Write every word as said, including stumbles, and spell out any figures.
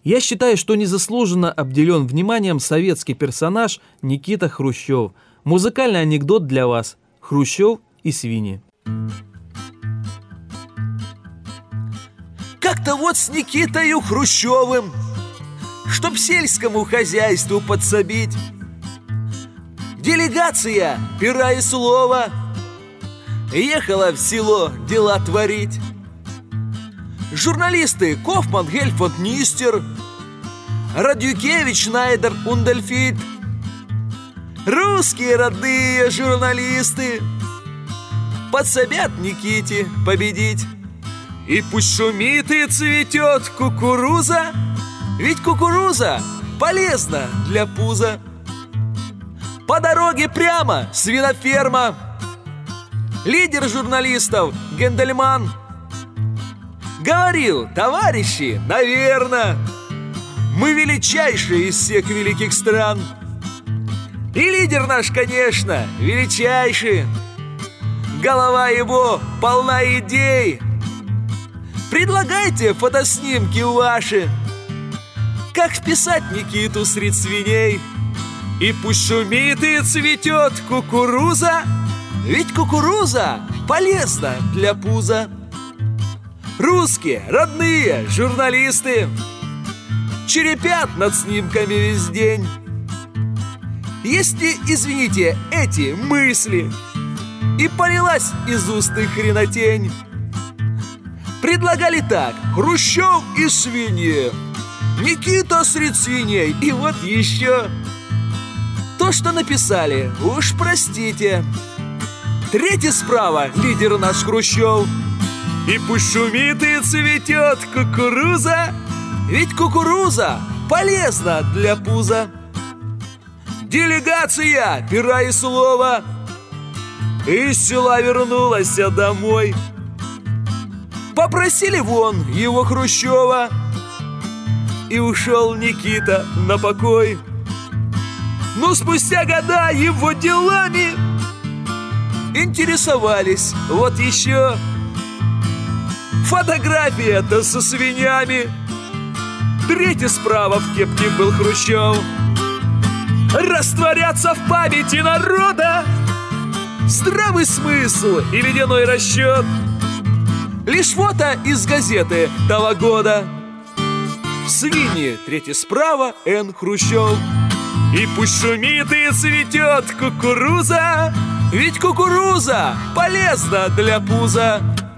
Я считаю, что незаслуженно обделен вниманием советский персонаж Никита Хрущев. Музыкальный анекдот для вас. Хрущев и свиньи. Как-то вот с Никитою Хрущевым, чтоб сельскому хозяйству подсобить, делегация пера и слова ехала в село дела творить. Журналисты Кофман, Гельфанд, Нистер, Радюкевич, Найдер, Ундельфит. Русские родные журналисты подсобят Никите победить. И пусть шумит и цветет кукуруза, ведь кукуруза полезна для пуза. По дороге прямо свиноферма. Лидер журналистов Гендельман говорил: товарищи, наверно, мы величайшие из всех великих стран. И лидер наш, конечно, величайший. Голова его полна идей. Предлагайте фотоснимки ваши, как вписать Никиту среди свиней. И пусть шумит и цветет кукуруза, ведь кукуруза полезна для пуза. Русские родные журналисты черепят над снимками весь день. Если, извините, эти мысли и полилась из уст их хренотень, предлагали так: Хрущев и свиньи, Никита среди свиней. И вот еще то, что написали, уж простите. Третий справа лидер наш Хрущев. И пусть шумит и цветет кукуруза, ведь кукуруза полезна для пуза. Делегация пера и слова из села вернулась домой. Попросили вон его Хрущева, и ушел Никита на покой. Но спустя года его делами интересовались вот еще. Фотография-то со свиньями. Третий справа в кепке был Хрущев. Растворятся в памяти народа здравый смысл и ледяной расчет. Лишь фото из газеты того года. Свиньи, третий справа, Н. Хрущев. И пусть шумит и цветет кукуруза, ведь кукуруза полезна для пуза.